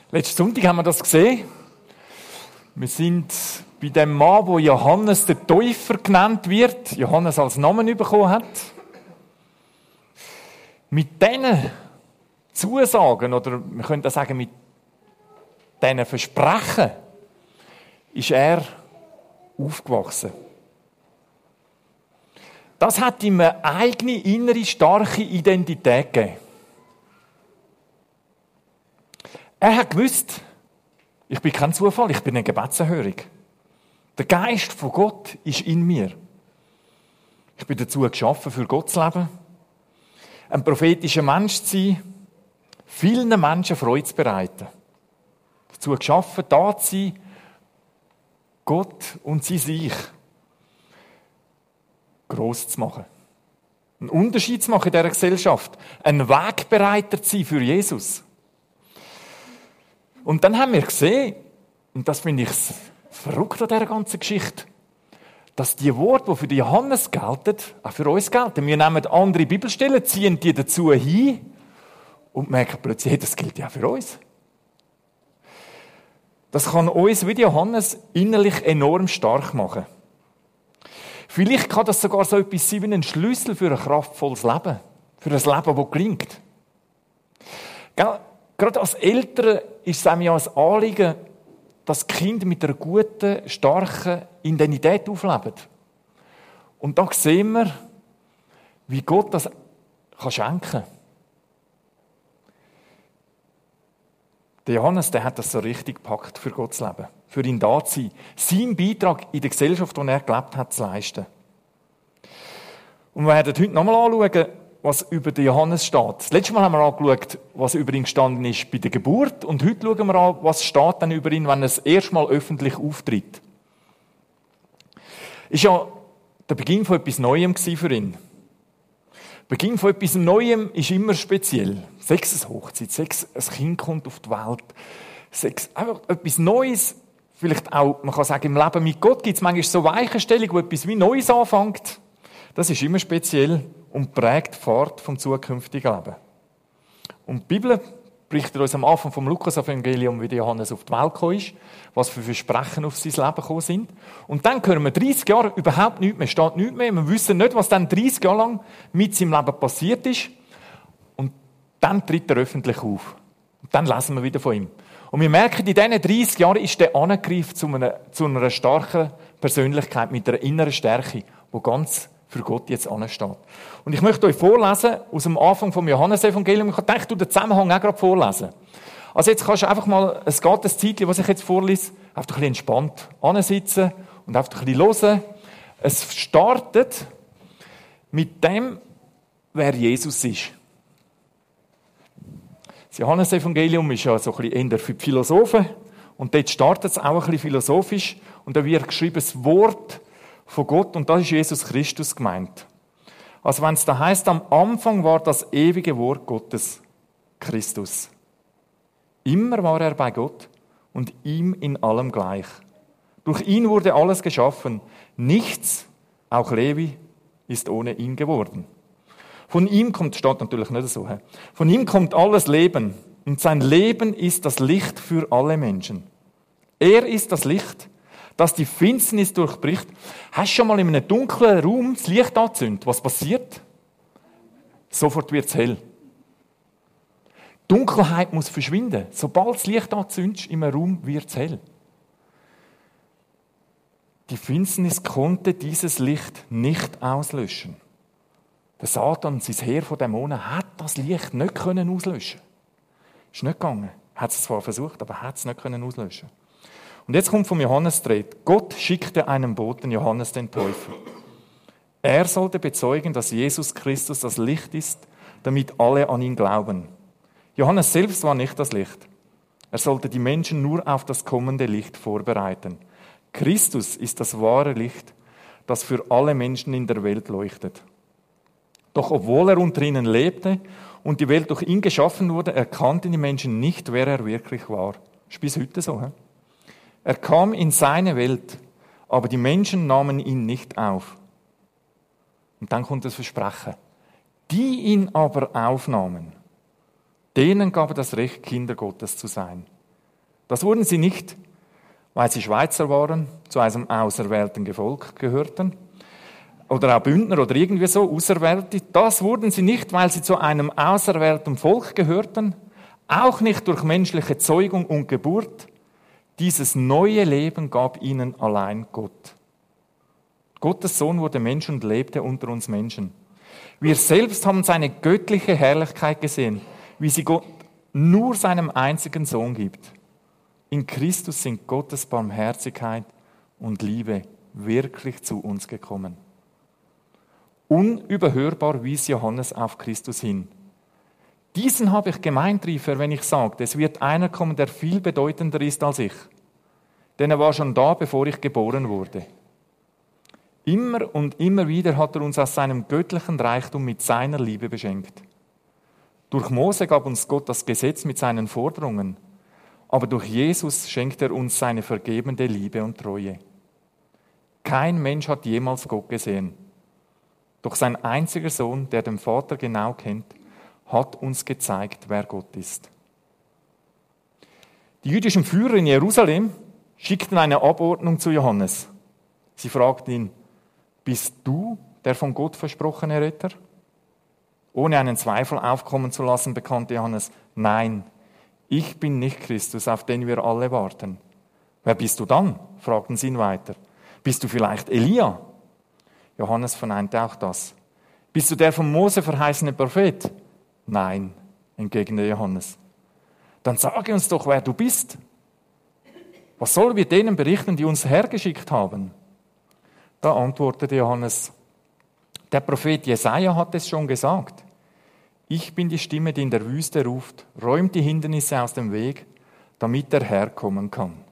Letzten Sonntag haben wir das gesehen. Wir sind bei dem Mann, wo Johannes der Täufer genannt wird, Johannes als Namen bekommen hat. Mit diesen Zusagen, oder wir können das sagen, mit diesen Versprechen, ist er aufgewachsen. Das hat ihm eine eigene, innere, starke Identität gegeben. Er hat gewusst, ich bin kein Zufall, ich bin eine Gebetserhörung. Der Geist von Gott ist in mir. Ich bin dazu geschaffen, für Gott zu leben, ein prophetischer Mensch zu sein, vielen Menschen Freude zu bereiten. Dazu geschaffen, da zu sein, Gott und sein Reich gross zu machen. Einen Unterschied zu machen in dieser Gesellschaft. Ein Wegbereiter zu sein für Jesus. Und dann haben wir gesehen, und das finde ich verrückt an dieser ganzen Geschichte, dass die Worte, die für Johannes gelten, auch für uns gelten. Wir nehmen andere Bibelstellen, ziehen die dazu hin und merken plötzlich, hey, das gilt ja auch für uns. Das kann uns wie Johannes innerlich enorm stark machen. Vielleicht kann das sogar so etwas sein wie ein Schlüssel für ein kraftvolles Leben. Für ein Leben, das gelingt. Gerade als Eltern ist es einem ja ein Anliegen, dass die Kinder mit einer guten, starken Identität aufleben. Und da sehen wir, wie Gott das schenken kann. Der Johannes, der hat das so richtig gepackt, für Gott zu leben. Für ihn da zu sein. Seinen Beitrag in der Gesellschaft, in der er gelebt hat, zu leisten. Und wir werden heute nochmal anschauen, was über den Johannes steht. Das letzte Mal haben wir angeschaut, was über ihn gestanden ist bei der Geburt. Und heute schauen wir an, was steht dann über ihn, wenn er das erste Mal öffentlich auftritt. Ist ja der Beginn von etwas Neuem für ihn. Der Beginn von etwas Neuem ist immer speziell. Sechs eine Hochzeit, sechs ein Kind kommt auf die Welt. Sechs einfach etwas Neues. Vielleicht auch, man kann sagen, im Leben mit Gott gibt es manchmal so Weichenstellungen, wo etwas wie Neues anfängt. Das ist immer speziell und prägt die Fahrt vom zukünftigen Leben. Und die Bibel berichtet uns am Anfang vom Lukas-Evangelium, wie Johannes auf die Welt gekommen ist, was für Versprechen auf sein Leben gekommen sind. Und dann hören wir 30 Jahre überhaupt nichts mehr, steht nichts mehr. Wir wissen nicht, was dann 30 Jahre lang mit seinem Leben passiert ist. Und dann tritt er öffentlich auf. Und dann lesen wir wieder von ihm. Und wir merken, in diesen 30 Jahren ist der angegriffen zu einer starken Persönlichkeit mit einer inneren Stärke, die ganz für Gott jetzt ansteht. Und ich möchte euch vorlesen aus dem Anfang vom Johannesevangelium. Ich dachte, du den Zusammenhang auch gerade vorlesen. Also jetzt kannst du einfach mal, es geht das Zeitchen, was ich jetzt vorlese, einfach ein bisschen entspannt ansitzen und einfach ein bisschen hören. Es startet mit dem, wer Jesus ist. Das Johannesevangelium ist ja so ein bisschen eher für die Philosophen. Und dort startet es auch ein bisschen philosophisch. Und da wird geschrieben, das Wort von Gott, und da ist Jesus Christus gemeint. Also wenn es da heißt, am Anfang war das ewige Wort Gottes, Christus. Immer war er bei Gott und ihm in allem gleich. Durch ihn wurde alles geschaffen. Nichts, auch Levi, ist ohne ihn geworden. Von ihm kommt, steht natürlich nicht so, von ihm kommt alles Leben und sein Leben ist das Licht für alle Menschen. Er ist das Licht, das die Finsternis durchbricht. Hast du schon mal in einem dunklen Raum das Licht angezündet? Was passiert? Sofort wird es hell. Dunkelheit muss verschwinden. Sobald das Licht anzündest im Raum, wird es hell. Die Finsternis konnte dieses Licht nicht auslöschen. Der Satan, sein Heer von Dämonen, hat das Licht nicht auslöschen. Ist nicht gegangen. Hat es zwar versucht, aber hat es nicht auslöschen. Und jetzt kommt vom Johannes die Rede. Gott schickte einen Boten, Johannes den Täufer. Er sollte bezeugen, dass Jesus Christus das Licht ist, damit alle an ihn glauben. Johannes selbst war nicht das Licht. Er sollte die Menschen nur auf das kommende Licht vorbereiten. Christus ist das wahre Licht, das für alle Menschen in der Welt leuchtet. Doch obwohl er unter ihnen lebte und die Welt durch ihn geschaffen wurde, erkannten die Menschen nicht, wer er wirklich war. Das ist bis heute so. Er kam in seine Welt, aber die Menschen nahmen ihn nicht auf. Und dann kommt das Versprechen. Die ihn aber aufnahmen, denen gab er das Recht, Kinder Gottes zu sein. Das wurden sie nicht, weil sie Schweizer waren, zu einem auserwählten Gefolg gehörten, oder auch Bündner oder irgendwie so, Auserwählte. Das wurden sie nicht, weil sie zu einem auserwählten Volk gehörten, auch nicht durch menschliche Zeugung und Geburt. Dieses neue Leben gab ihnen allein Gott. Gottes Sohn wurde Mensch und lebte unter uns Menschen. Wir selbst haben seine göttliche Herrlichkeit gesehen, wie sie Gott nur seinem einzigen Sohn gibt. In Christus sind Gottes Barmherzigkeit und Liebe wirklich zu uns gekommen. Unüberhörbar wies Johannes auf Christus hin. Diesen habe ich gemeint, rief er, wenn ich sagte, es wird einer kommen, der viel bedeutender ist als ich. Denn er war schon da, bevor ich geboren wurde. Immer und immer wieder hat er uns aus seinem göttlichen Reichtum mit seiner Liebe beschenkt. Durch Mose gab uns Gott das Gesetz mit seinen Forderungen, aber durch Jesus schenkt er uns seine vergebende Liebe und Treue. Kein Mensch hat jemals Gott gesehen. Doch sein einziger Sohn, der den Vater genau kennt, hat uns gezeigt, wer Gott ist. Die jüdischen Führer in Jerusalem schickten eine Abordnung zu Johannes. Sie fragten ihn, bist du der von Gott versprochene Retter? Ohne einen Zweifel aufkommen zu lassen, bekannte Johannes, nein, ich bin nicht Christus, auf den wir alle warten. Wer bist du dann? Fragten sie ihn weiter. Bist du vielleicht Elia? Johannes verneinte auch das. Bist du der von Mose verheißene Prophet? Nein, entgegnete Johannes. Dann sage uns doch, wer du bist. Was sollen wir denen berichten, die uns hergeschickt haben? Da antwortete Johannes, der Prophet Jesaja hat es schon gesagt. Ich bin die Stimme, die in der Wüste ruft, räumt die Hindernisse aus dem Weg, damit der Herr kommen kann.